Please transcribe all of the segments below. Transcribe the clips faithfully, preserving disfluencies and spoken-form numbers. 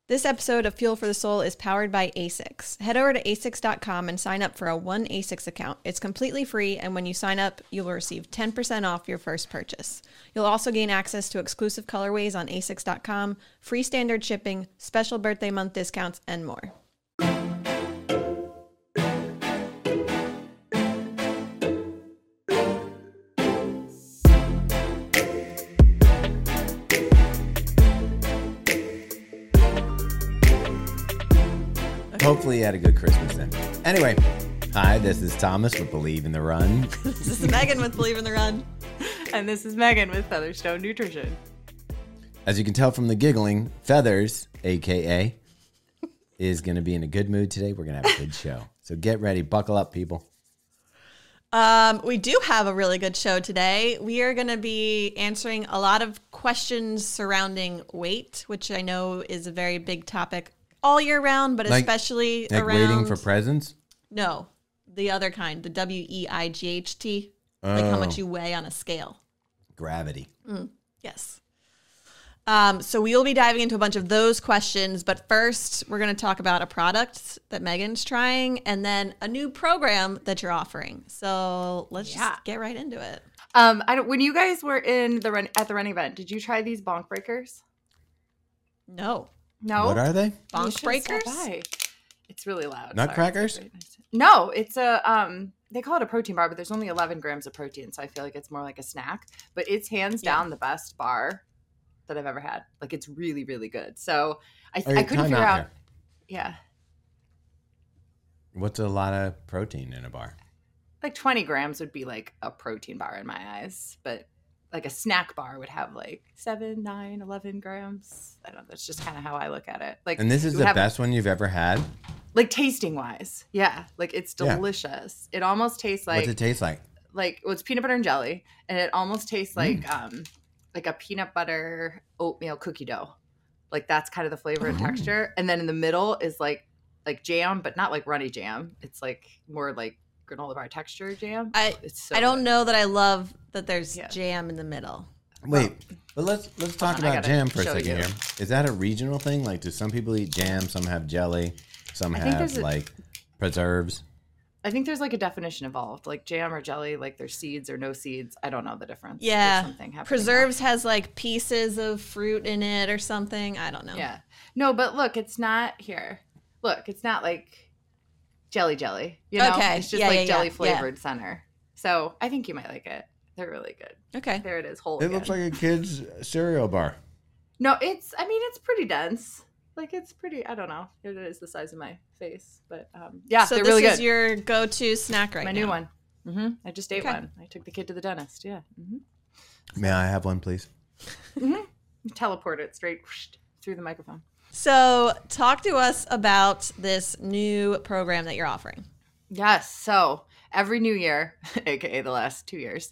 This episode of Fuel for the Soul is powered by ASICS. Head over to A S I C S dot com and sign up for a one A S I C S account. It's completely free, and when you sign up, you'll receive ten percent off your first purchase. You'll also gain access to exclusive colorways on A S I C S dot com, free standard shipping, special birthday month discounts, and more. Hopefully you had a good Christmas then. Anyway, hi, this is Thomas with Believe in the Run. This is Megan with Believe in the Run. And this is Megan with Featherstone Nutrition. As you can tell from the giggling, Feathers, a k a, is going to be in a good mood today. We're going to have a good show. So get ready. Buckle up, people. Um, we do have a really good show today. We are going to be answering a lot of questions surrounding weight, which I know is a very big topic all year round, but like, especially like around... waiting for presents? No, the other kind, the W E I G H T, oh. Like how much you weigh on a scale. Gravity. Mm, yes. Um, so we will be diving into a bunch of those questions, but first we're going to talk about a product that Megan's trying and then a new program that you're offering. So let's yeah. just get right into it. Um, I don't, when you guys were in the run at the running event, did you try these bonk breakers? No. No. What are they? Bonk breakers? It's really loud. Nutcrackers? No, it's a um they call it a protein bar, but there's only eleven grams of protein, so I feel like it's more like a snack. But it's hands yeah. down the best bar that I've ever had. Like, it's really, really good. So I th- I couldn't figure out. out yeah. What's a lot of protein in a bar? Like twenty grams would be like a protein bar in my eyes, but like a snack bar would have like seven, nine, eleven grams. I don't know. That's just kind of how I look at it. Like, and this is the best one you've ever had? Like tasting wise. Yeah. Like, it's delicious. Yeah. It almost tastes like. What's it taste like? Like, well, it's peanut butter and jelly. And it almost tastes like, mm. um, like a peanut butter oatmeal cookie dough. Like, that's kind of the flavor and oh. texture. And then in the middle is like, like jam, but not like runny jam. It's like more like granola bar texture jam. I it's so I don't good. know that I love that there's yeah. jam in the middle. Wait, but let's let's talk on, about jam for a second you. here. Is that a regional thing? Like, do some people eat jam? Some have jelly. Some have like a, preserves. I think there's like a definition involved, like jam or jelly. Like there's seeds or no seeds. I don't know the difference. Yeah, preserves now. Has like pieces of fruit in it or something. I don't know. Yeah, no, but look, it's not here. Look, it's not like jelly jelly, you know, okay. It's just yeah, like yeah, jelly yeah. flavored yeah. center. So I think you might like it. They're really good. Okay. There it is. Whole It again. looks like a kid's cereal bar. No, it's, I mean, it's pretty dense. Like, it's pretty, I don't know. It is the size of my face, but um, yeah, so they're this really good. is your go-to snack right my now. new one. Mm-hmm. I just ate okay. one. I took the kid to the dentist. Yeah. Mm-hmm. May I have one, please? Mm-hmm. Teleport it straight whoosh, through the microphone. So talk to us about this new program that you're offering. Yes. So every new year, aka the last two years,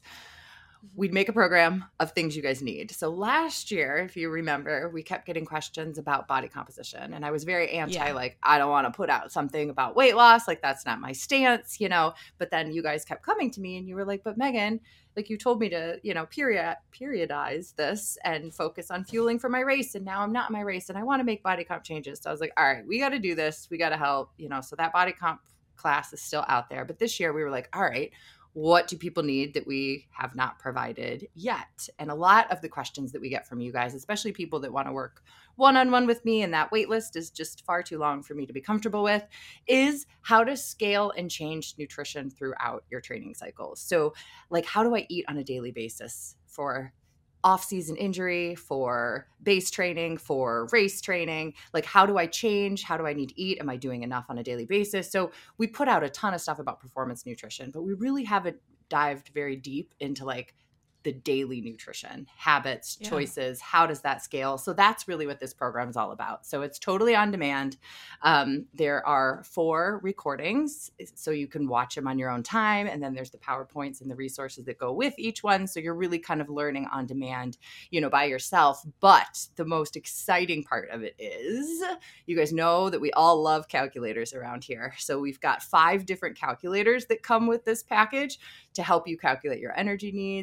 we'd make a program of things you guys need. So last year, if you remember, we kept getting questions about body composition. And I was very anti, yeah. like, I don't want to put out something about weight loss. Like, that's not my stance, you know. But then you guys kept coming to me and you were like, but Megan, like, you told me to, you know, period periodize this and focus on fueling for my race. And now I'm not in my race and I want to make body comp changes. So I was like, all right, we got to do this. We got to help, you know. So that body comp class is still out there. But this year we were like, all right, what do people need that we have not provided yet? And a lot of the questions that we get from you guys, especially people that want to work one-on-one with me, and that wait list is just far too long for me to be comfortable with, is how to scale and change nutrition throughout your training cycles. So like, how do I eat on a daily basis for off-season injury, for base training, for race training? Like, how do I change? How do I need to eat? Am I doing enough on a daily basis? So we put out a ton of stuff about performance nutrition, but we really haven't dived very deep into like the daily nutrition habits, yeah. choices. How does that scale? So that's really what this program is all about. So it's totally on demand. Um, there are four recordings, so you can watch them on your own time. And then there's the PowerPoints and the resources that go with each one. So you're really kind of learning on demand, you know, by yourself. But the most exciting part of it is, you guys know that we all love calculators around here. So we've got five different calculators that come with this package to help you calculate your energy needs, your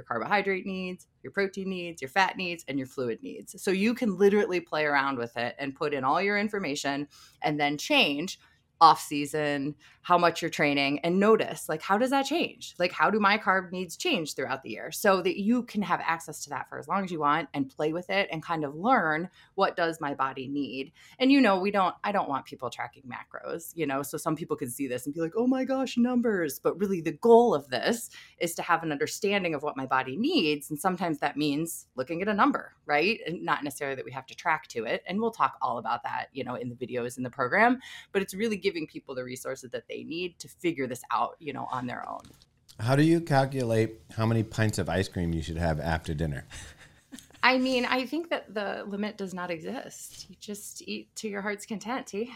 your carbohydrate needs, your protein needs, your fat needs, and your fluid needs. So you can literally play around with it and put in all your information and then change off season, how much you're training, and notice, like, how does that change? Like, how do my carb needs change throughout the year, so that you can have access to that for as long as you want and play with it and kind of learn what does my body need. And, you know, we don't, I don't want people tracking macros, you know, so some people could see this and be like, oh my gosh, numbers. But really the goal of this is to have an understanding of what my body needs. And sometimes that means looking at a number, right? And not necessarily that we have to track to it. And we'll talk all about that, you know, in the videos in the program, but it's really giving people the resources that they need to figure this out, you know, on their own. How do you calculate how many pints of ice cream you should have after dinner? I mean, I think that the limit does not exist. You just eat to your heart's content, T.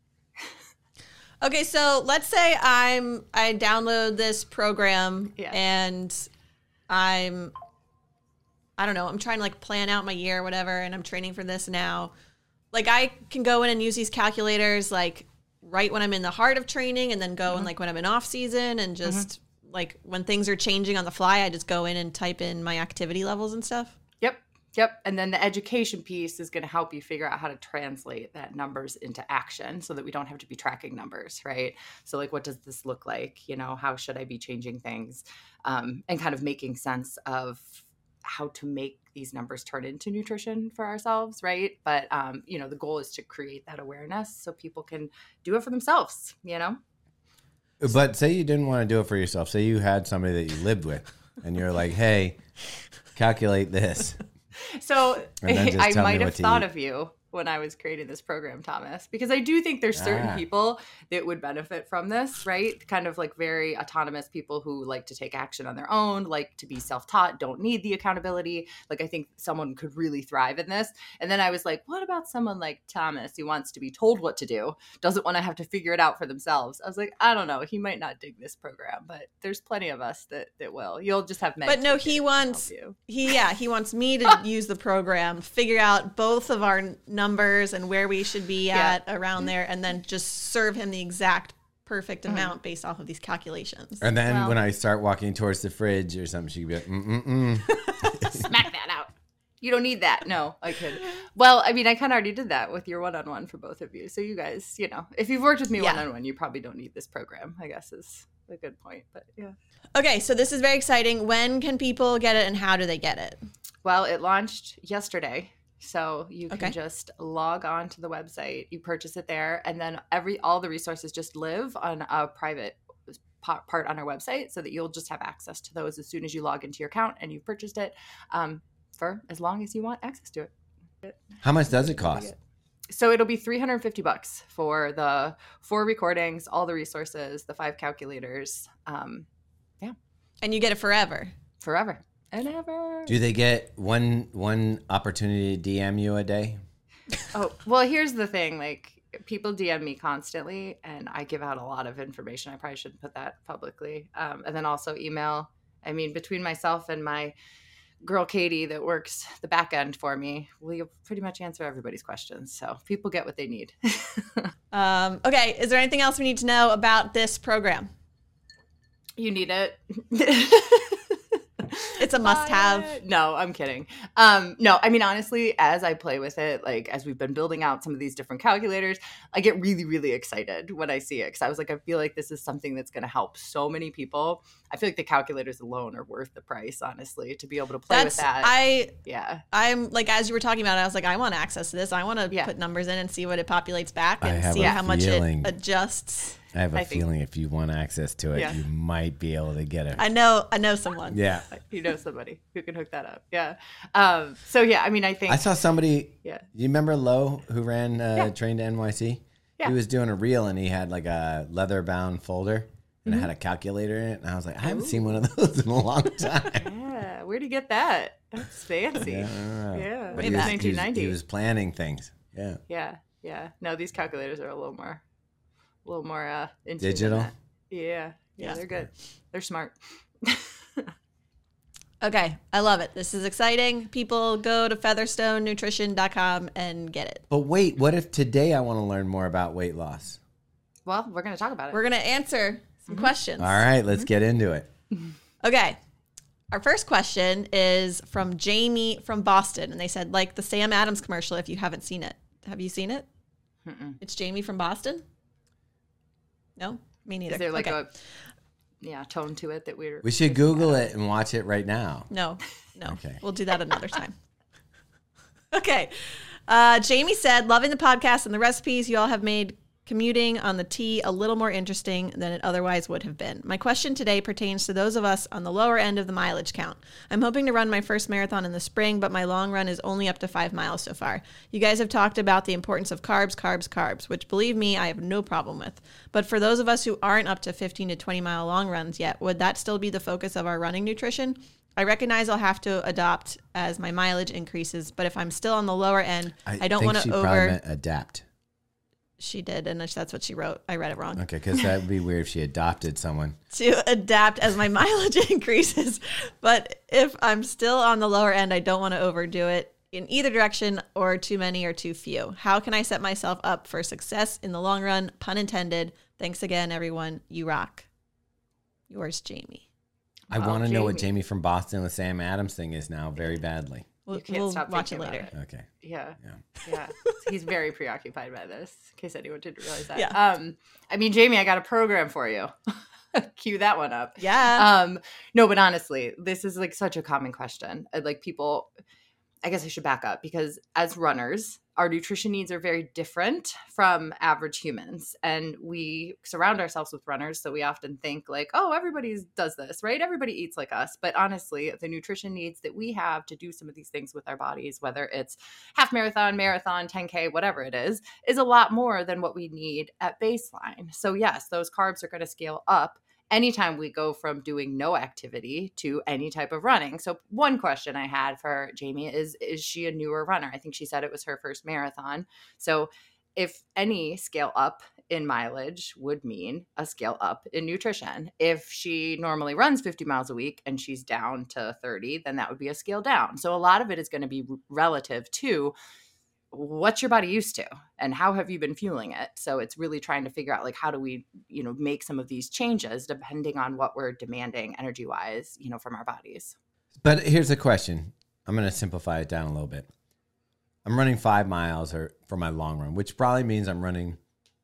Okay, so let's say I'm I download this program Yeah. and I'm I don't know, I'm trying to like plan out my year or whatever, and I'm training for this now. Like I can go in and use these calculators like right when I'm in the heart of training, and then go Mm-hmm. and like when I'm in off season, and just mm-hmm. like when things are changing on the fly, I just go in and type in my activity levels and stuff. Yep. Yep. And then the education piece is going to help you figure out how to translate that numbers into action so that we don't have to be tracking numbers, right? So like, what does this look like? You know, how should I be changing things? Um, and kind of making sense of how to make these numbers turn into nutrition for ourselves, right? But, um, you know, the goal is to create that awareness so people can do it for themselves, you know? But say you didn't want to do it for yourself. Say you had somebody that you lived with and you're like, hey, calculate this. So And then just I tell me might have what to thought eat. of you when I was creating this program, Thomas, because I do think there's certain Ah. people that would benefit from this, right? Kind of like very autonomous people who like to take action on their own, like to be self-taught, don't need the accountability. Like I think someone could really thrive in this. And then I was like, what about someone like Thomas who wants to be told what to do, doesn't want to have to figure it out for themselves? I was like, I don't know. He might not dig this program, but there's plenty of us that, that will. You'll just have men. But no, take it he and wants help you. he yeah, he wants me to use the program, figure out both of our n- numbers and where we should be Yeah. at around there, and then just serve him the exact perfect amount based off of these calculations. And then Well- when I start walking towards the fridge or something, she'd be like, mm-mm-mm. Smack that out. You don't need that. No, I could. Well, I mean, I kind of already did that with your one-on-one for both of you. So you guys, you know, if you've worked with me Yeah. one-on-one, you probably don't need this program, I guess is a good point. But yeah. Okay, so this is very exciting. When can people get it, and how do they get it? Well, it launched yesterday. So you can Okay. just log on to the website, you purchase it there, and then every all the resources just live on a private pa- part on our website, so that you'll just have access to those as soon as you log into your account and you've purchased it, um, for as long as you want access to it. How much does it cost? So it'll be three hundred fifty bucks for the four recordings, all the resources, the five calculators, um, And you get it forever. forever and ever. Do they get one one opportunity to D M you a day? Oh, well, here's the thing. Like, people D M me constantly, and I give out a lot of information. I probably shouldn't put that publicly. Um, and then also email. I mean, between myself and my girl Katie that works the back end for me, we pretty much answer everybody's questions. So people get what they need. Um, okay, is there anything else we need to know about this program? You need it. It's a must-have. Uh, No, I'm kidding. Um, no, I mean, honestly, as I play with it, like as we've been building out some of these different calculators, I get really, really excited when I see it. Because I was like, I feel like this is something that's going to help so many people. I feel like the calculators alone are worth the price, honestly, to be able to play That's with that. I yeah. I'm like, as you were talking about it, I was like, I want access to this. I want to Yeah. put numbers in and see what it populates back, I and have see a how much feeling- it adjusts. I have a I think- feeling if you want access to it, Yeah. you might be able to get it. I know, I know someone. yeah. You know somebody who can hook that up. Yeah. Um, so, yeah, I mean, I think. I saw somebody, Yeah. you remember Lowe who ran uh, Yeah. Train to N Y C? Yeah. He was doing a reel and he had like a leather bound folder and Mm-hmm. it had a calculator in it. And I was like, I haven't seen one of those in a long time. Yeah. Where'd you get that? That's fancy. Yeah, I don't know. Yeah. But Way he was, back. he, was, nineteen ninety. he was planning things. Yeah. Yeah, yeah. No, these calculators are a little more, a little more uh, in tune than Digital? that. Yeah, yeah, Yeah. they're good. They're smart. Okay, I love it. This is exciting. People go to featherstone nutrition dot com and get it. But wait, what if today I want to learn more about weight loss? Well, we're gonna talk about it. We're gonna answer some questions. All right, let's get into it. Okay. Our first question is from Jamie from Boston. And they said, like the Sam Adams commercial, if you haven't seen it. Have you seen it? Mm-mm. It's Jamie from Boston? No? Me neither. Is there like okay. a yeah tone to it that we're... We should Google it and watch it right now. No. No. Okay. We'll do that another time. Okay. Uh, Jamie said, loving the podcast and the recipes you all have made commuting on the T a little more interesting than it otherwise would have been. My question today pertains to those of us on the lower end of the mileage count. I'm hoping to run my first marathon in the spring, but my long run is only up to five miles so far. You guys have talked about the importance of carbs, carbs, carbs, which believe me, I have no problem with. But for those of us who aren't up to fifteen to twenty mile long runs yet, would that still be the focus of our running nutrition? I recognize I'll have to adopt as my mileage increases, but if I'm still on the lower end, I, I don't want to over... probably meant adapt. She did, and that's what she wrote. I read it wrong. Okay, because that would be weird if she adopted someone. To adapt as my mileage increases. But if I'm still on the lower end, I don't want to overdo it in either direction or too many or too few. How can I set myself up for success in the long run? Pun intended. Thanks again, everyone. You rock. Yours, Jamie. I oh, want to know what Jamie from Boston, the Sam Adams thing is now very badly. We'll, we'll watch it later. It. Okay. Yeah. Yeah. yeah. He's very preoccupied by this, in case anyone didn't realize that. Yeah. Um, I mean, Jamie, I got a program for you. Cue that one up. Yeah. Um, no, but honestly, this is like such a common question. Like people, I guess I should back up because as runners, our nutrition needs are very different from average humans. And we surround ourselves with runners. So we often think like, oh, everybody does this, right? Everybody eats like us. But honestly, the nutrition needs that we have to do some of these things with our bodies, whether it's half marathon, marathon, ten K, whatever it is, is a lot more than what we need at baseline. So yes, those carbs are going to scale up anytime we go from doing no activity to any type of running. So one question I had for Jamie is, is she a newer runner? I think she said it was her first marathon. So if any scale up in mileage would mean a scale up in nutrition. If she normally runs fifty miles a week and she's down to thirty, then that would be a scale down. So a lot of it is going to be relative to what's your body used to and how have you been fueling it? So it's really trying to figure out like, how do we, you know, make some of these changes depending on what we're demanding energy wise, you know, from our bodies. But here's a question. I'm going to simplify it down a little bit. I'm running five miles or for my long run, which probably means I'm running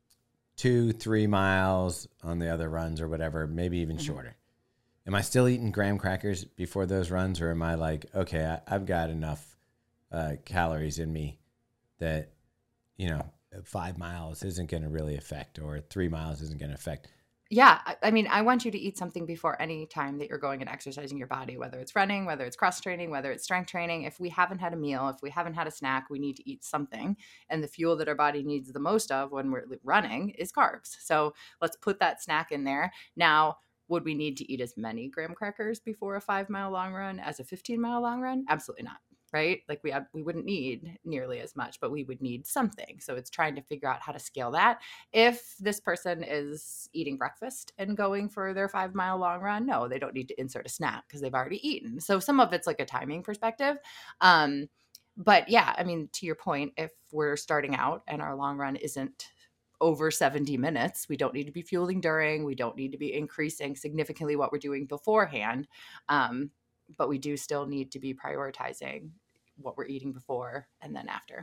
two, three miles on the other runs or whatever, maybe even mm-hmm. shorter. Am I still eating graham crackers before those runs? Or am I like, okay, I, I've got enough uh, calories in me that, you know, five miles isn't going to really affect, or three miles isn't going to affect. Yeah. I mean, I want you to eat something before any time that you're going and exercising your body, whether it's running, whether it's cross training, whether it's strength training. If we haven't had a meal, if we haven't had a snack, we need to eat something. And the fuel that our body needs the most of when we're running is carbs. So let's put that snack in there. Now, would we need to eat as many graham crackers before a five mile long run as a fifteen mile long run? Absolutely not. Right? Like we have, we wouldn't need nearly as much, but we would need something. So it's trying to figure out how to scale that. If this person is eating breakfast and going for their five mile long run, no, they don't need to insert a snack because they've already eaten. So some of it's like a timing perspective. Um, but yeah, I mean, to your point, if we're starting out and our long run isn't over seventy minutes, we don't need to be fueling during, we don't need to be increasing significantly what we're doing beforehand. Um, but we do still need to be prioritizing what we're eating before and then after.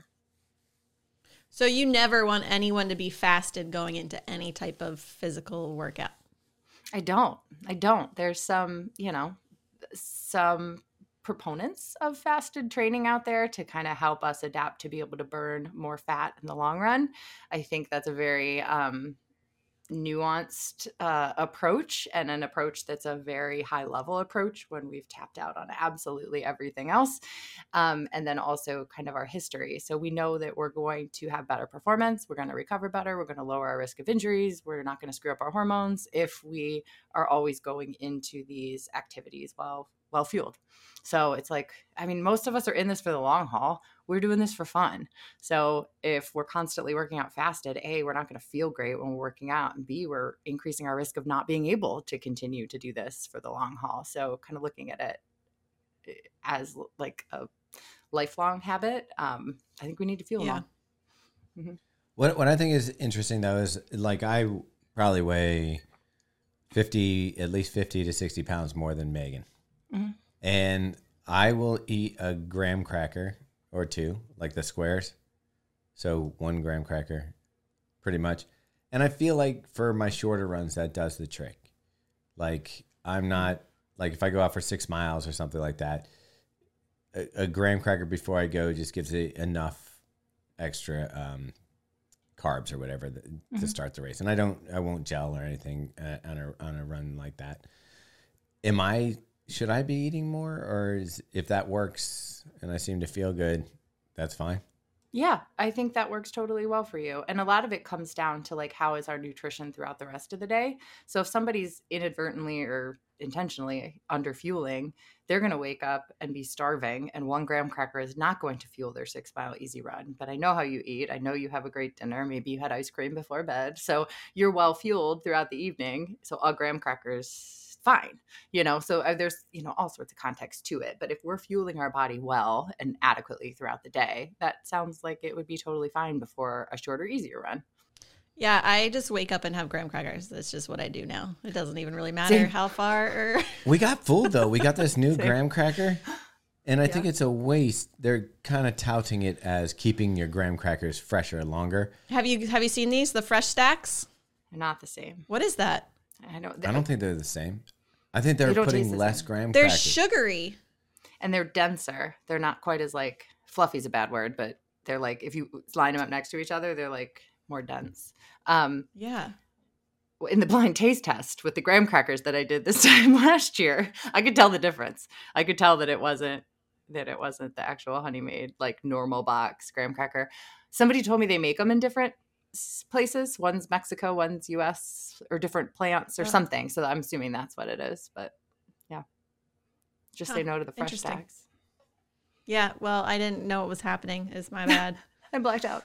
So you never want anyone to be fasted going into any type of physical workout? I don't. I don't. There's some, you know, some proponents of fasted training out there to kind of help us adapt to be able to burn more fat in the long run. I think that's a very um, nuanced uh, approach, and an approach that's a very high level approach when we've tapped out on absolutely everything else. Um, and then also kind of our history. So we know that we're going to have better performance. We're going to recover better. We're going to lower our risk of injuries. We're not going to screw up our hormones if we are always going into these activities well, well fueled. So it's like, I mean, most of us are in this for the long haul. We're doing this for fun. So if we're constantly working out fasted, A, we're not going to feel great when we're working out. And B, we're increasing our risk of not being able to continue to do this for the long haul. So kind of looking at it as like a lifelong habit, um, I think we need to fuel yeah. them all. Mm-hmm. What, what I think is interesting, though, is like I probably weigh fifty, at least fifty to sixty pounds more than Megan. Mm-hmm. And I will eat a graham cracker or two, like the squares. So one graham cracker, pretty much. And I feel like for my shorter runs, that does the trick. Like I'm not, like if I go out for six miles or something like that, a, a graham cracker before I go just gives it enough extra um, carbs or whatever the, mm-hmm. to start the race. And I don't, I won't gel or anything uh, on a on a run like that. Am I? Should I be eating more, or is, if that works and I seem to feel good, that's fine? Yeah, I think that works totally well for you. And a lot of it comes down to like, how is our nutrition throughout the rest of the day? So if somebody's inadvertently or intentionally under fueling, they're going to wake up and be starving. And one graham cracker is not going to fuel their six mile easy run. But I know how you eat. I know you have a great dinner. Maybe you had ice cream before bed. So you're well fueled throughout the evening. So a graham cracker is fine, you know, so there's, you know, all sorts of context to it. But if we're fueling our body well and adequately throughout the day, that sounds like it would be totally fine before a shorter, easier run. Yeah, I just wake up and have graham crackers. That's just what I do now. It doesn't even really matter Same. how far. Or... We got fooled, though. We got this new Same. graham cracker, and I yeah. think it's a waste. They're kind of touting it as keeping your graham crackers fresher longer. Have you have you seen these, the fresh stacks? They're not the same. What is that? I don't, I don't think they're the same. I think they're they putting the less same. graham they're crackers. They're sugary. And they're denser. They're not quite as like, fluffy's a bad word, but they're like, if you line them up next to each other, they're like more dense. Um, yeah. In the blind taste test with the graham crackers that I did this time last year, I could tell the difference. I could tell that it wasn't, that it wasn't the actual Honey Made, like normal box graham cracker. Somebody told me they make them in different places. One's Mexico, one's U S, or different plants or oh. something. So I'm assuming that's what it is. But yeah, just huh. say no to the fresh stacks. Yeah, well, I didn't know what was happening. Is my bad. I blacked out.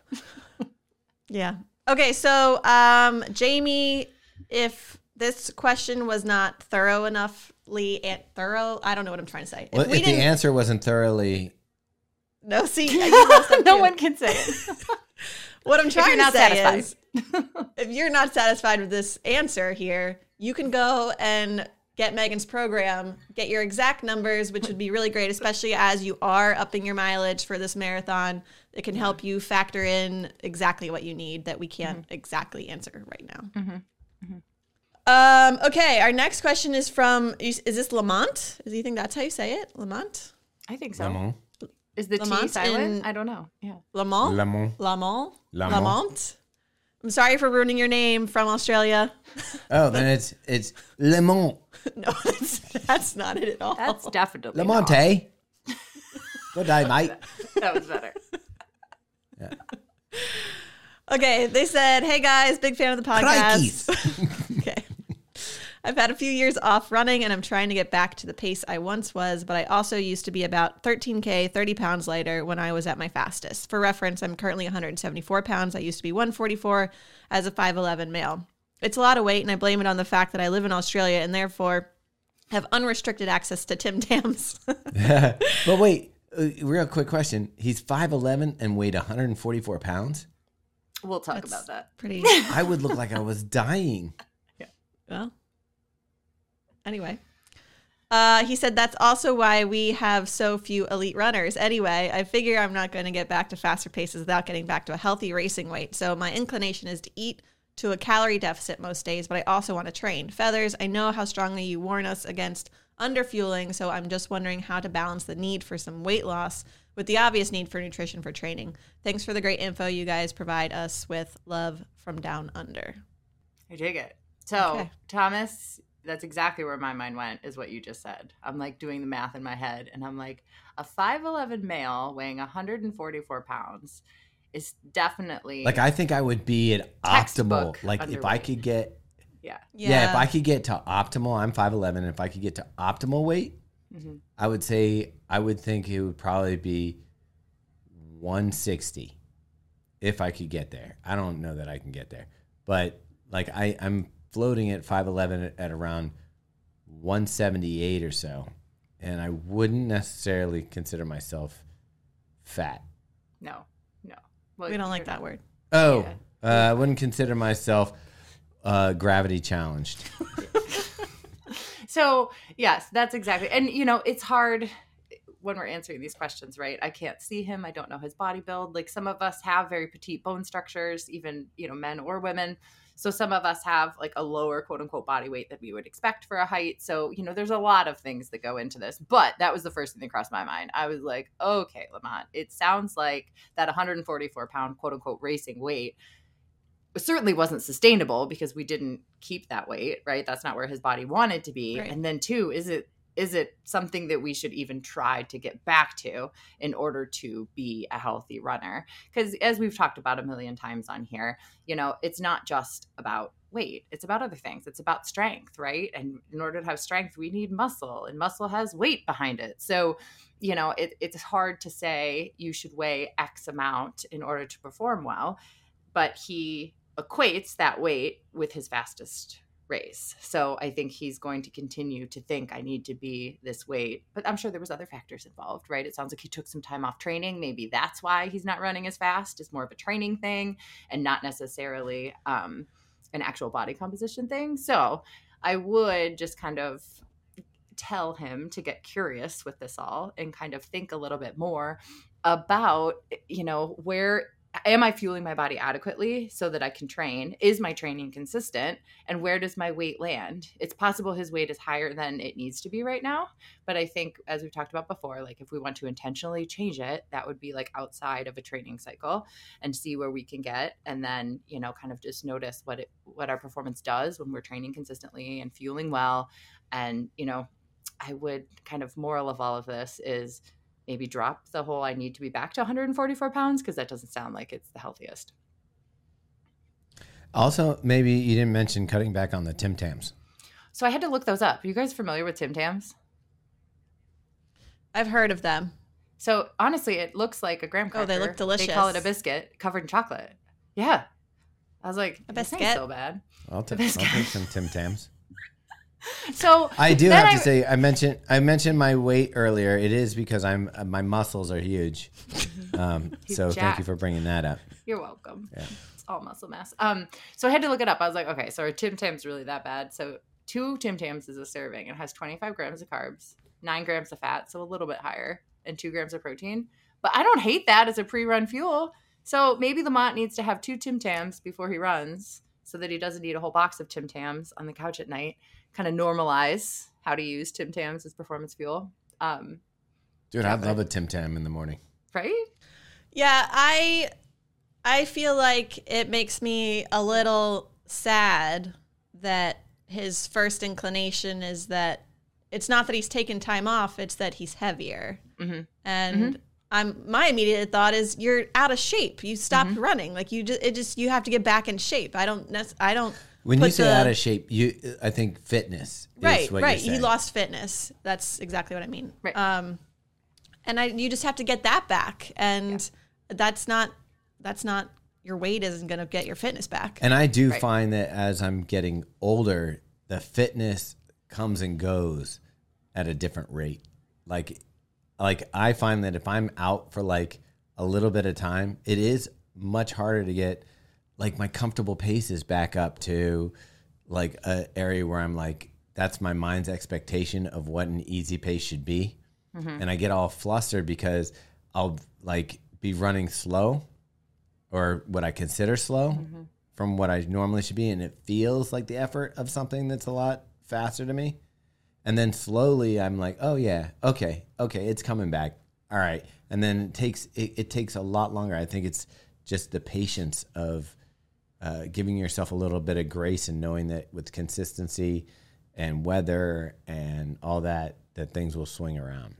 Yeah. Okay, so um, Jamie, if this question was not thorough enoughly and thorough, I don't know what I'm trying to say. Well, if, we if the answer wasn't thoroughly, no, see, no one can say it. What I'm trying to say satisfied. is, if you're not satisfied with this answer here, you can go and get Megan's program, get your exact numbers, which would be really great, especially as you are upping your mileage for this marathon. It can help you factor in exactly what you need that we can't mm-hmm. exactly answer right now. Mm-hmm. Mm-hmm. Um, okay, our next question is from, is this Lamont? Do you think that's how you say it? Lamont? I think so. Lamont. Is the Lamont T silent? In, I don't know. Yeah. Lamont? Lamont. Lamont? Lamont? Lamont? I'm sorry for ruining your name from Australia. Oh, then it's it's Lamont. No, that's, that's not it at all. That's definitely Lamonte. Good day, mate. That was better. Yeah. Okay, they said, hey guys, big fan of the podcast. Okay. I've had a few years off running and I'm trying to get back to the pace I once was, but I also used to be about thirteen K, thirty pounds lighter when I was at my fastest. For reference, I'm currently one hundred seventy-four pounds. I used to be one forty-four as a five eleven male. It's a lot of weight and I blame it on the fact that I live in Australia and therefore have unrestricted access to Tim Tams. But wait, uh, real quick question. He's five eleven and weighed one hundred forty-four pounds? We'll talk That's about that. Pretty. I would look like I was dying. Yeah. Well. Anyway, uh, he said that's also why we have so few elite runners. Anyway, I figure I'm not going to get back to faster paces without getting back to a healthy racing weight. So my inclination is to eat to a calorie deficit most days, but I also want to train. Feathers, I know how strongly you warn us against underfueling, so I'm just wondering how to balance the need for some weight loss with the obvious need for nutrition for training. Thanks for the great info you guys provide us with. Love from down under. I dig it. So, Okay. Thomas... That's exactly where my mind went, is what you just said. I'm like doing the math in my head, and I'm like, a five eleven male weighing one hundred forty-four pounds is definitely like I think I would be at optimal. Like underweight. if I could get, yeah, yeah, yeah, if I could get to optimal, I'm five eleven. And if I could get to optimal weight, mm-hmm. I would say I would think it would probably be one sixty if I could get there. I don't know that I can get there, but like I, I'm. floating at five eleven at, at around one seventy-eight or so. And I wouldn't necessarily consider myself fat. No, no. Well, we don't like that word. Oh, yeah. uh, I wouldn't consider myself uh, gravity challenged. So yes, that's exactly. And you know, it's hard when we're answering these questions, right? I can't see him. I don't know his body build. Like some of us have very petite bone structures, even, you know, men or women. So some of us have like a lower quote unquote body weight that we would expect for a height. So, you know, there's a lot of things that go into this, but that was the first thing that crossed my mind. I was like, okay, Lamont, it sounds like that one hundred forty-four pound quote unquote racing weight certainly wasn't sustainable because we didn't keep that weight, right? That's not where his body wanted to be. Right. And then two, is it is it something that we should even try to get back to in order to be a healthy runner? Because as we've talked about a million times on here, you know, it's not just about weight. It's about other things. It's about strength, right? And in order to have strength, we need muscle, and muscle has weight behind it. So, you know, it, it's hard to say you should weigh X amount in order to perform well, but he equates that weight with his fastest race. So I think he's going to continue to think I need to be this weight, but I'm sure there was other factors involved, right? It sounds like he took some time off training. Maybe that's why he's not running as fast. It's more of a training thing and not necessarily um, an actual body composition thing. So I would just kind of tell him to get curious with this all and kind of think a little bit more about, you know, where am I fueling my body adequately so that I can train? Is my training consistent? And where does my weight land? It's possible his weight is higher than it needs to be right now. But I think, as we've talked about before, like if we want to intentionally change it, that would be like outside of a training cycle and see where we can get. And then, you know, kind of just notice what it, what our performance does when we're training consistently and fueling well. And, you know, I would kind of moral of all of this is maybe drop the whole I need to be back to one hundred forty-four pounds because that doesn't sound like it's the healthiest. Also, maybe you didn't mention cutting back on the Tim Tams. So I had to look those up. Are you guys familiar with Tim Tams? I've heard of them. So honestly, it looks like a graham cracker. Oh, they look delicious. They call it a biscuit covered in chocolate. Yeah. I was like, a this biscuit. ain't so bad. I'll, t- I'll take some Tim Tams. So I do have I, to say, I mentioned I mentioned my weight earlier. It is because I'm uh, my muscles are huge. Um, so jacked. Thank you for bringing that up. You're welcome. Yeah. It's all muscle mass. Um, so I had to look it up. I was like, okay, so are Tim Tams really that bad? So two Tim Tams is a serving. It has twenty-five grams of carbs, nine grams of fat, so a little bit higher, and two grams of protein. But I don't hate that as a pre-run fuel. So maybe Lamont needs to have two Tim Tams before he runs so that he doesn't eat a whole box of Tim Tams on the couch at night. Kind of normalize how to use Tim Tams as performance fuel. Um, Dude, yeah, I love a Tim Tam in the morning. right? Yeah, I I feel like it makes me a little sad that his first inclination is that it's not that he's taken time off, it's that he's heavier. Mm-hmm. And Mm-hmm. I'm my immediate thought is you're out of shape. You stopped Mm-hmm. running. Like you just it just you have to get back in shape. I don't nec- I don't When put you say the- out of shape, you I think fitness is right, what right. you're He saying. lost fitness. That's exactly what I mean. Right. Um, and I, you just have to get that back, and that's not, that's not your weight isn't going to get your fitness back. And I do Right. find that as I'm getting older, the fitness comes and goes at a different rate. Like, like I find that if I'm out for like a little bit of time, it is much harder to get like my comfortable paces back up to like a area where I'm like, that's my mind's expectation of what an easy pace should be. Mm-hmm. And I get all flustered because I'll like be running slow or what I consider slow Mm-hmm. from what I normally should be. And it feels like the effort of something that's a lot faster to me. And then slowly I'm like, oh yeah, okay, okay, it's coming back. All right. And then it takes, it, it takes a lot longer. I think it's just the patience of uh, giving yourself a little bit of grace and knowing that with consistency and weather and all that, that things will swing around.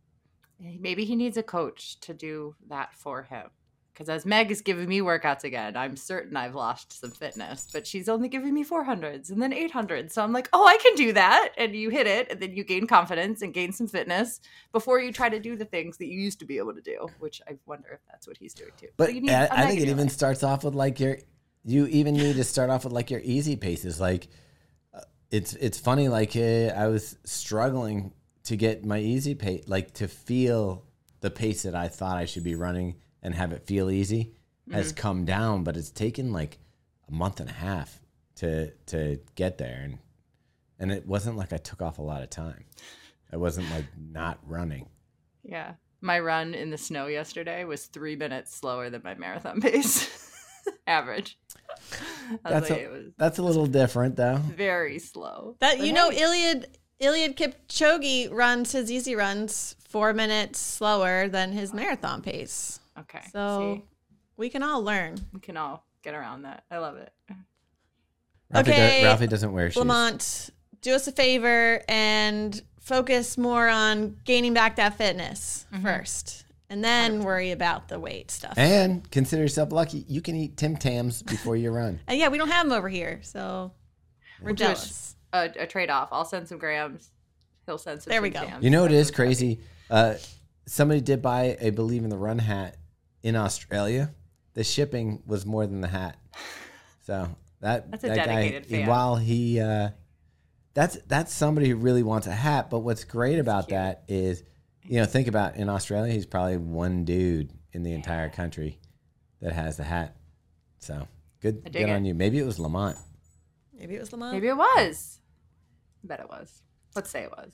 Maybe he needs a coach to do that for him. Because as Meg is giving me workouts again, I'm certain I've lost some fitness, but she's only giving me four hundreds and then eight hundreds. So I'm like, oh, I can do that. And you hit it, and then you gain confidence and gain some fitness before you try to do the things that you used to be able to do, which I wonder if that's what he's doing too. But So you need I, a I think Meg it in your even life. starts off with like your, you even need to start off with like your easy paces. Like uh, it's, it's funny. Like uh, I was struggling to get my easy pace, like to feel the pace that I thought I should be running and have it feel easy has come down, but it's taken like a month and a half to to get there, and And it wasn't like I took off a lot of time. I wasn't like not running. Yeah. My run in the snow yesterday was three minutes slower than my marathon pace. Average. That's, like, a, it was that's a little different, though. very slow. That But you know, hey, Iliad Iliad Kipchoge runs his easy runs four minutes slower than his marathon pace. Okay. So See, we can all learn. we can all get around that. I love it. Ralphie, Okay, do, Ralphie doesn't wear shoes. Lamont, do us a favor and focus more on gaining back that fitness Mm-hmm. first, and then worry about the weight stuff. And consider yourself lucky. You can eat Tim Tams before you run. And yeah, we don't have them over here, so we're We'll do a- jealous. A, a trade off. I'll send some grams. He'll send some. There we Tim go. Tams. You know what That's is what's crazy? Uh, somebody did buy a Believe in the Run hat in Australia. The shipping was more than the hat. So that That's a that dedicated guy, fan. while he, uh, that's that's somebody who really wants a hat. But what's great about cute. that is, you know, think about in Australia, he's probably one dude in the entire country that has the hat. So good, I dig good it. on you. Maybe it was Lamont. Maybe it was Lamont. Maybe it was. I bet it was. Let's say it was.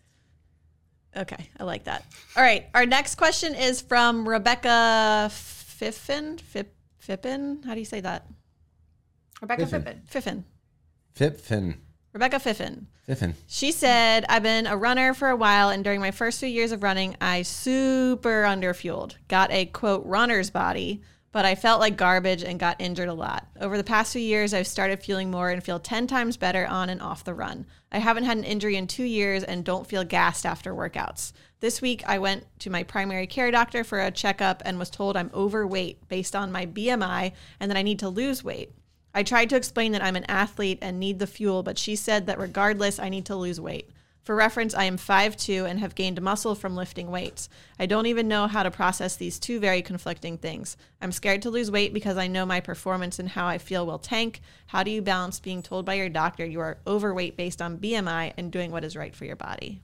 Okay, I like that. All right, our next question is from Rebecca Fiffin. Fip, Fippin? How do you say that? Rebecca Fiffin. Fippin. Fiffin. Fiffin. Rebecca Fiffin. Fiffin. She said, I've been a runner for a while, and during my first few years of running, I super underfueled. Got a, quote, runner's body, but I felt like garbage and got injured a lot. Over the past few years, I've started feeling more and feel ten times better on and off the run. I haven't had an injury in two years and don't feel gassed after workouts. This week, I went to my primary care doctor for a checkup and was told I'm overweight based on my B M I and that I need to lose weight. I tried to explain that I'm an athlete and need the fuel, but she said that regardless, I need to lose weight. For reference, I am five two and have gained muscle from lifting weights. I don't even know how to process these two very conflicting things. I'm scared to lose weight because I know my performance and how I feel will tank. How do you balance being told by your doctor you are overweight based on B M I and doing what is right for your body?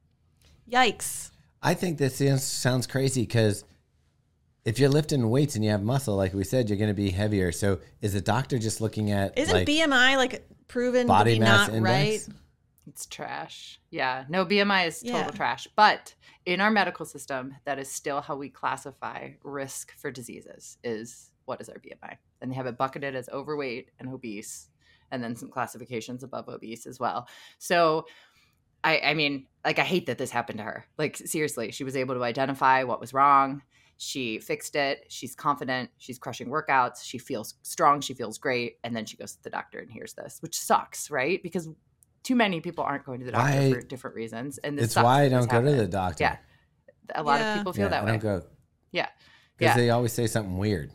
Yikes. I think this is- sounds crazy because if you're lifting weights and you have muscle, like we said, you're going to be heavier. So is the doctor just looking at Isn't like B M I like proven body to be mass not index? right? It's trash. Yeah. No, B M I is total Yeah. trash. But in our medical system, that is still how we classify risk for diseases is what is our B M I. And they have it bucketed as overweight and obese, and then some classifications above obese as well. So I, I mean, like, I hate that this happened to her. Like, seriously, she was able to identify what was wrong. She fixed it. She's confident. She's crushing workouts. She feels strong. She feels great. And then she goes to the doctor and hears this, which sucks, right? Because too many people aren't going to the doctor Why- for different reasons. And this It's sucks why I that this don't go to the happened. doctor. Yeah. A lot Yeah. of people feel Yeah, that I way. don't go Yeah. because Yeah. they always say something weird.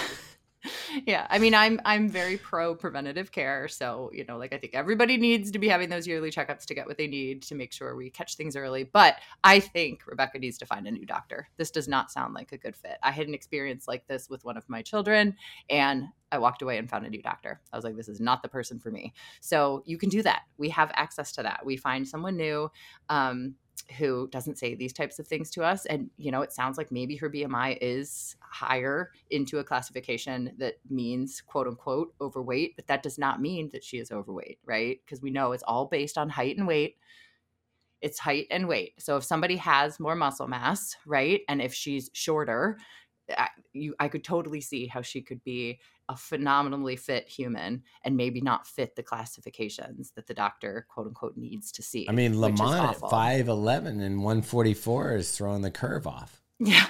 Yeah, I mean, I'm I'm very pro preventative care, so you know, like, I think everybody needs to be having those yearly checkups to get what they need to make sure we catch things early. But I think Rebecca needs to find a new doctor. This does not sound like a good fit. I had an experience like this with one of my children, and I walked away and found a new doctor. I was like, this is not the person for me. So you can do that. We have access to that. We find someone new. Um, who doesn't say these types of things to us. And, you know, it sounds like maybe her B M I is higher into a classification that means, quote unquote, overweight, but that does not mean that she is overweight, right? Because we know it's all based on height and weight. It's height and weight. So if somebody has more muscle mass, right, and if she's shorter, I, you, I could totally see how she could be a phenomenally fit human and maybe not fit the classifications that the doctor, quote unquote, needs to see. I mean, which is Lamont at awful. five eleven and one forty-four is throwing the curve off. Yeah.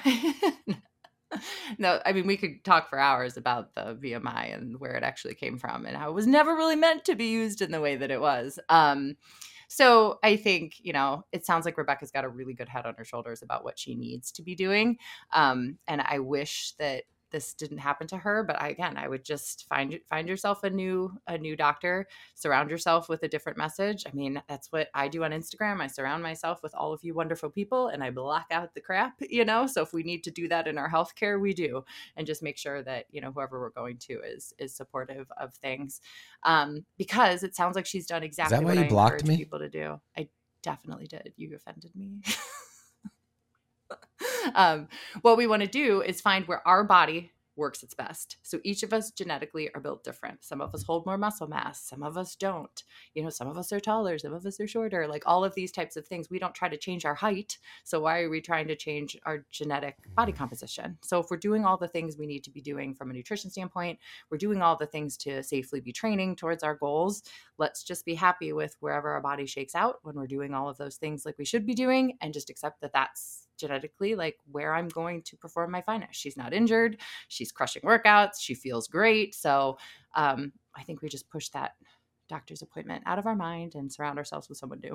No, I mean, we could talk for hours about the V M I and where it actually came from and how it was never really meant to be used in the way that it was. Um, so I think, you know, it sounds like Rebecca's got a really good head on her shoulders about what she needs to be doing. Um, and I wish that this didn't happen to her, but I, again, I would just find find yourself a new a new doctor, surround yourself with a different message. I mean, that's what I do on Instagram. I surround myself with all of you wonderful people and I block out the crap, you know? So if we need to do that in our healthcare, we do, and just make sure that, you know, whoever we're going to is is supportive of things. Um, because it sounds like she's done exactly why what you I blocked encourage me? people to do. I definitely did. You offended me. um, what we want to do is find where our body works its best. So each of us genetically are built different. Some of us hold more muscle mass, some of us don't. You know, some of us are taller, some of us are shorter, like all of these types of things. We don't try to change our height. So why are we trying to change our genetic body composition? So if we're doing all the things we need to be doing from a nutrition standpoint, we're doing all the things to safely be training towards our goals, let's just be happy with wherever our body shakes out when we're doing all of those things like we should be doing, and just accept that that's genetically like where I'm going to perform my finest. She's not injured. She's crushing workouts. She feels great. So um, I think we just push that doctor's appointment out of our mind and surround ourselves with someone new.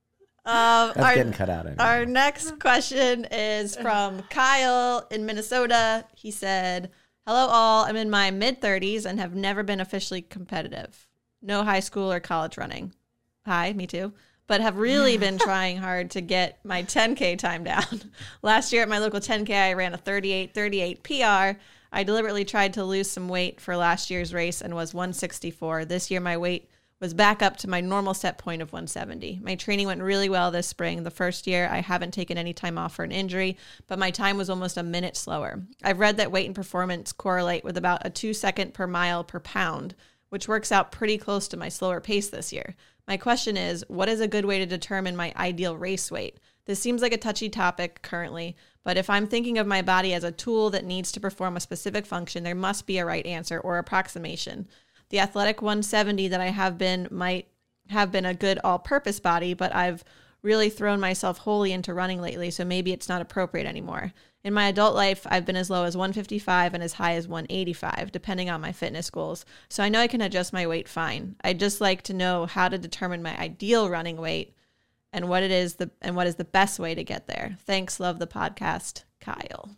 Um, That's our, getting cut out. Anyway. Our next question is from Kyle in Minnesota. He said, hello all. I'm in my mid thirties and have never been officially competitive. No high school or college running. Hi, me too. But have really been trying hard to get my ten K time down. Last year at my local ten K, I ran a thirty-eight thirty-eight P R. I deliberately tried to lose some weight for last year's race and was one sixty-four. This year, my weight was back up to my normal set point of one seventy. My training went really well this spring. The first year, I haven't taken any time off for an injury, but my time was almost a minute slower. I've read that weight and performance correlate with about a two second per mile per pound, which works out pretty close to my slower pace this year. My question is, what is a good way to determine my ideal race weight? This seems like a touchy topic currently, but if I'm thinking of my body as a tool that needs to perform a specific function, there must be a right answer or approximation. The athletic one seventy that I have been might have been a good all-purpose body, but I've really thrown myself wholly into running lately, so maybe it's not appropriate anymore. In my adult life, I've been as low as one fifty-five and as high as one eighty-five, depending on my fitness goals. So I know I can adjust my weight fine. I'd just like to know how to determine my ideal running weight and what it is the and what is the best way to get there. Thanks, love the podcast, Kyle.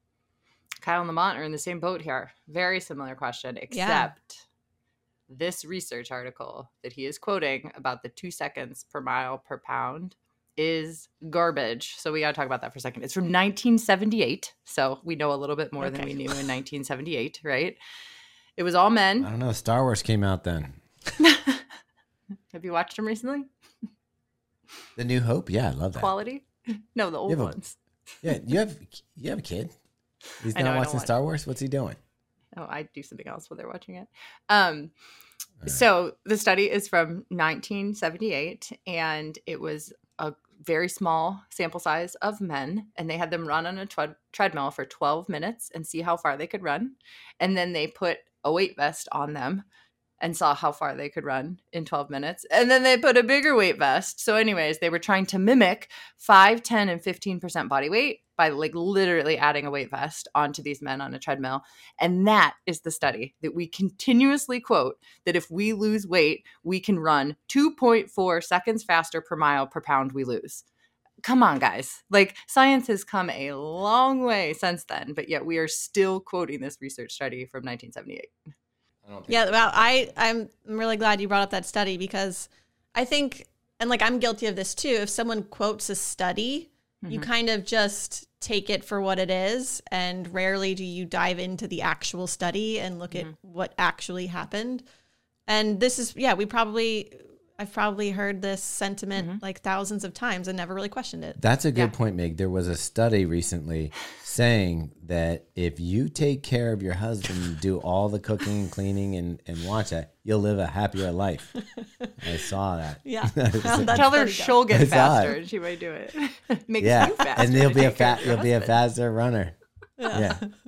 Kyle and Lamont are in the same boat here. Very similar question, except yeah. This research article that he is quoting about the two seconds per mile per pound is garbage. So we got to talk about that for a second. It's from nineteen seventy-eight. So we know a little bit more okay. than we knew in nineteen seventy-eight, right? It was all men. I don't know. Star Wars came out then. Have you watched them recently? The New Hope? Yeah, I love that. Quality? No, the old a, ones. Yeah, you have you have a kid. He's not know, watching Star Wars? What's he doing? Oh, I do something else while they're watching it. Um, right. So the study is from nineteen seventy-eight, and it was a very small sample size of men, and they had them run on a tre- treadmill for twelve minutes and see how far they could run. And then they put a weight vest on them and saw how far they could run in twelve minutes. And then they put a bigger weight vest. So anyways, they were trying to mimic five, ten, and fifteen percent body weight by like literally adding a weight vest onto these men on a treadmill. And that is the study that we continuously quote, that if we lose weight, we can run two point four seconds faster per mile per pound we lose. Come on, guys. Like, science has come a long way since then, but yet we are still quoting this research study from nineteen seventy-eight. I don't think yeah, well, I, I'm really glad you brought up that study, because I think, and like I'm guilty of this too, if someone quotes a study, mm-hmm. you kind of just take it for what it is, and rarely do you dive into the actual study and look mm-hmm. at what actually happened. And this is, yeah, we probably, I've probably heard this sentiment mm-hmm. like thousands of times and never really questioned it. That's a good yeah. point, Meg. There was a study recently saying that if you take care of your husband, do all the cooking and cleaning and, and watch that, you'll live a happier life. I saw that. Yeah. Tell her she'll get faster and she might do it. Makes yeah. you faster. And you'll be a fa- you'll be a faster runner. Yeah. yeah.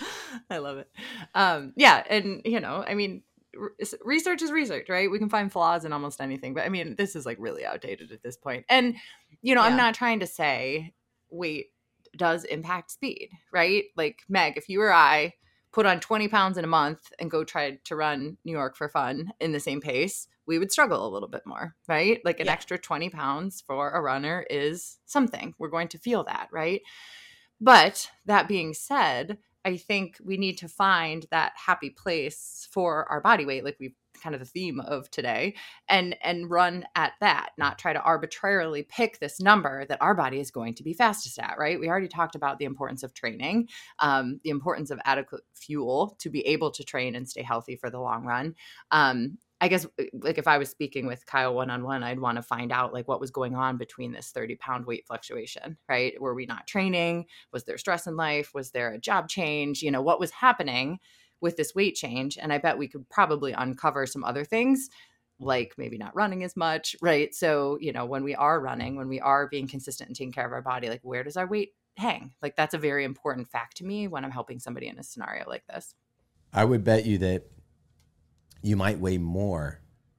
I love it. Um, yeah. And, you know, I mean, research is research, right? We can find flaws in almost anything, but I mean, this is like really outdated at this point. And, you know, yeah. I'm not trying to say weight does impact speed, right? Like, Meg, if you or I put on twenty pounds in a month and go try to run New York for fun in the same pace, we would struggle a little bit more, right? Like an yeah. extra twenty pounds for a runner is something. We're going to feel that, right? But that being said, I think we need to find that happy place for our body weight, like we've kind of the theme of today, and and run at that, not try to arbitrarily pick this number that our body is going to be fastest at, right? We already talked about the importance of training, um, the importance of adequate fuel to be able to train and stay healthy for the long run. Um, I guess like if I was speaking with Kyle one-on-one, I'd want to find out like what was going on between this thirty pound weight fluctuation, right? Were we not training? Was there stress in life? Was there a job change? You know, what was happening with this weight change? And I bet we could probably uncover some other things, like maybe not running as much, right? So, you know, when we are running, when we are being consistent and taking care of our body, like where does our weight hang? Like that's a very important fact to me when I'm helping somebody in a scenario like this. I would bet you that you might weigh more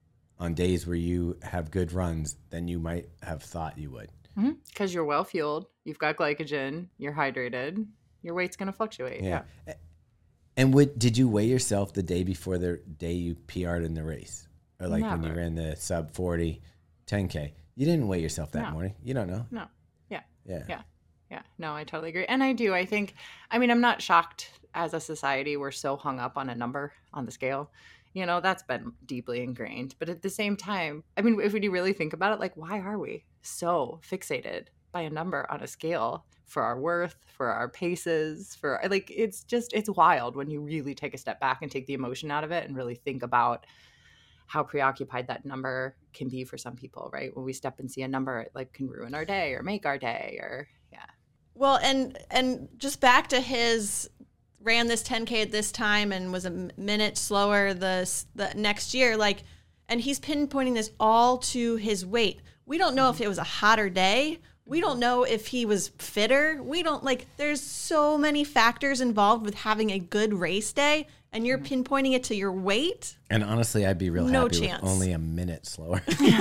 on days where you have good runs than you might have thought you would. Because mm-hmm. you're well fueled, you've got glycogen, you're hydrated, your weight's going to fluctuate. Yeah. yeah. And what, did you weigh yourself the day before the day you P R'd in the race? Or like Never. when you ran the sub forty ten K? You didn't weigh yourself that No. morning. You don't know. No. Yeah. Yeah. Yeah. Yeah. No, I totally agree. And I do. I think, I mean, I'm not shocked as a society. We're so hung up on a number on the scale. You know, that's been deeply ingrained. But at the same time, I mean, if we really think about it, like, why are we so fixated by a number on a scale for our worth, for our paces, for like, it's just, it's wild when you really take a step back and take the emotion out of it and really think about how preoccupied that number can be for some people, right? When we step and see a number, it like can ruin our day or make our day or, yeah. Well, and and just back to his ran this ten K at this time and was a minute slower the the next year, like, and he's pinpointing this all to his weight. We don't know if it was a hotter day. We don't know if he was fitter. We don't like, there's so many factors involved with having a good race day, and you're pinpointing it to your weight. And honestly, I'd be real No happy chance. with only a minute slower.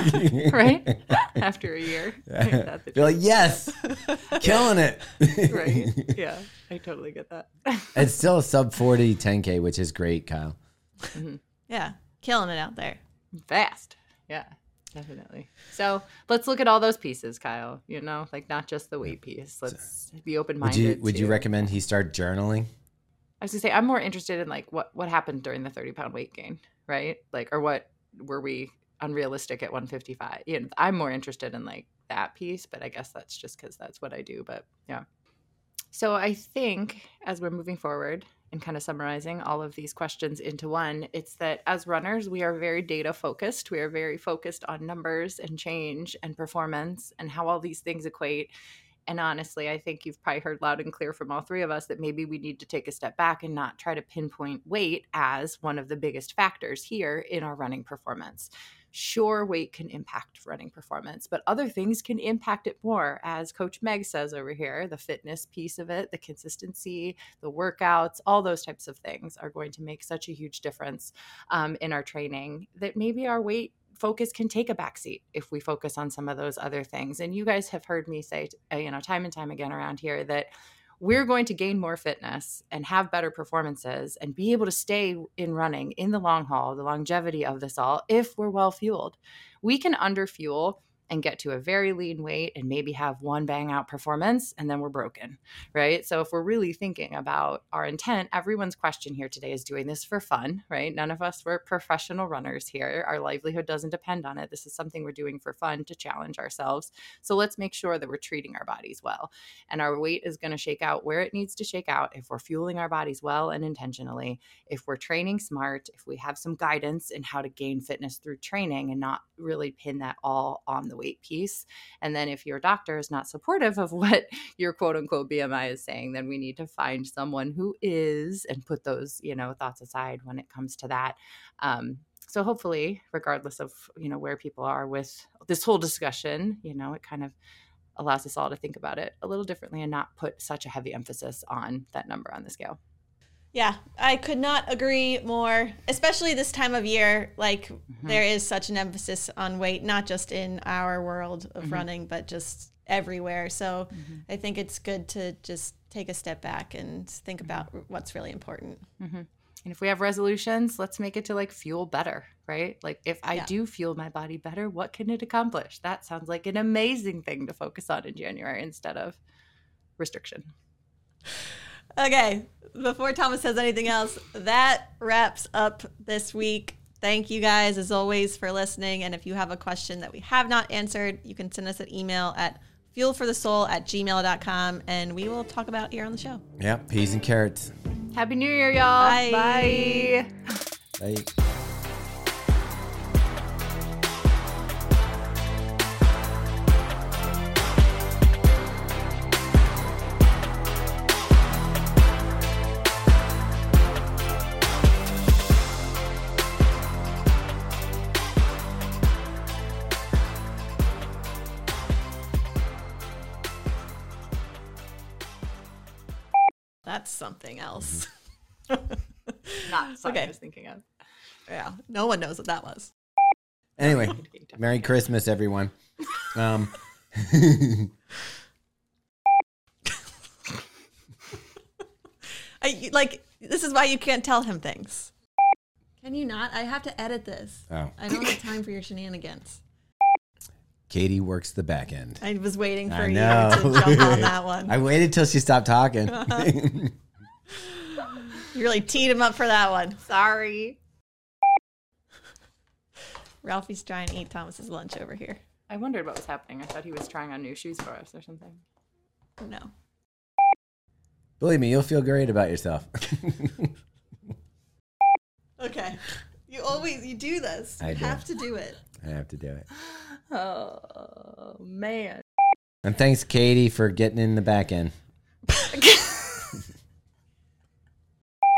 Right? After a year. That's the You're like, yes, killing it. right. Yeah, I totally get that. It's still a sub forty ten K, which is great, Kyle. Mm-hmm. Yeah, killing it out there. Fast. Yeah, definitely. So let's look at all those pieces, Kyle. You know, like not just the weight piece. Let's be open-minded. Would you Would you to- recommend he start journaling? I was gonna say I'm more interested in like what what happened during the thirty pound weight gain, right? Like, or what were we unrealistic at one fifty-five? You know, I'm more interested in like that piece, but I guess that's just because that's what I do. But yeah. So I think as we're moving forward and kind of summarizing all of these questions into one, it's that as runners, we are very data focused. We are very focused on numbers and change and performance and how all these things equate. And honestly, I think you've probably heard loud and clear from all three of us that maybe we need to take a step back and not try to pinpoint weight as one of the biggest factors here in our running performance. Sure, weight can impact running performance, but other things can impact it more. As Coach Meg says over here, the fitness piece of it, the consistency, the workouts, all those types of things are going to make such a huge difference um, in our training that maybe our weight focus can take a backseat if we focus on some of those other things. And you guys have heard me say, you know, time and time again around here that we're going to gain more fitness and have better performances and be able to stay in running in the long haul, the longevity of this all, if we're well fueled. We can underfuel and get to a very lean weight and maybe have one bang out performance and then we're broken, right? So if we're really thinking about our intent, everyone's question here today is doing this for fun, right? None of us were professional runners here. Our livelihood doesn't depend on it. This is something we're doing for fun to challenge ourselves. So let's make sure that we're treating our bodies well. And our weight is going to shake out where it needs to shake out if we're fueling our bodies well and intentionally, if we're training smart, if we have some guidance in how to gain fitness through training and not really pin that all on the weight piece. And then if your doctor is not supportive of what your quote unquote B M I is saying, then we need to find someone who is and put those, you know, thoughts aside when it comes to that. Um, so hopefully, regardless of, you know, where people are with this whole discussion, you know, it kind of allows us all to think about it a little differently and not put such a heavy emphasis on that number on the scale. Yeah, I could not agree more, especially this time of year. Like, mm-hmm. there is such an emphasis on weight, not just in our world of mm-hmm. running, but just everywhere. So mm-hmm. I think it's good to just take a step back and think about what's really important. Mm-hmm. And if we have resolutions, let's make it to like fuel better, right? Like if I yeah. do fuel my body better, what can it accomplish? That sounds like an amazing thing to focus on in January instead of restriction. Okay, before Thomas says anything else, that wraps up this week. Thank you guys, as always, for listening. And if you have a question that we have not answered, you can send us an email at fuelforthesoul at gmail dot com, and we will talk about it here on the show. Yeah, peas and carrots. Happy New Year, y'all. Bye. Bye. Bye. That's something else. Not something Okay. I was thinking of. Yeah, no one knows what that was. Anyway, Merry Christmas, everyone. Um, I, like, this is why you can't tell him things. Can you not? I have to edit this. Oh. I don't have time for your shenanigans. Katie works the back end. I was waiting for I you know. to jump on that one. I waited till she stopped talking. You really teed him up for that one. Sorry. Ralphie's trying to eat Thomas's lunch over here. I wondered what was happening. I thought he was trying on new shoes for us or something. No. Believe me, you'll feel great about yourself. Okay. You always, you do this. You I do. have to do it. I have to do it. Oh, man. And thanks, Katie, for getting in the back end.